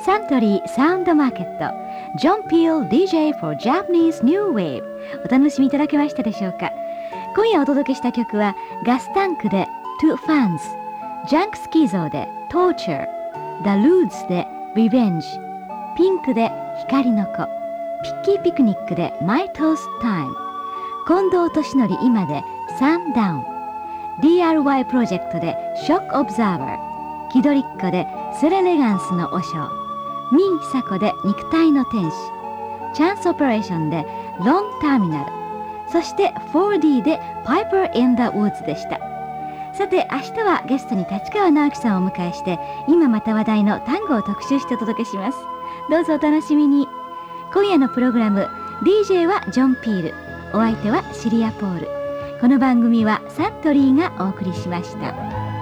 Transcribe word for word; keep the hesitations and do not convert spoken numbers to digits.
サントリーサウンドマーケットジョン・ピール ディージェー for Japanese New Wave、 お楽しみいただけましたでしょうか。今夜お届けした曲はガスタンクで To Fans、 ジャンクスキーゾーで Torture、 The Roots で Revenge、 ピンクで光の子、ピッキーピクニックで My Toast Time、 近藤敏則今で Sundown、 ディーアールワイ プロジェクトで Shock Observer、 キドリッコでスレレガンスの和尚、ミンヒサコで肉体の天使、チャンスオペレーションでロンターミナル、そして フォーディー で Piper in the Woods でした。さて明日はゲストに立川直樹さんをお迎えして、今また話題の単語を特集してお届けします。どうぞお楽しみに。今夜のプログラム ディージェー はジョン・ピール、お相手はシリア・ポール。この番組はサントリーがお送りしました。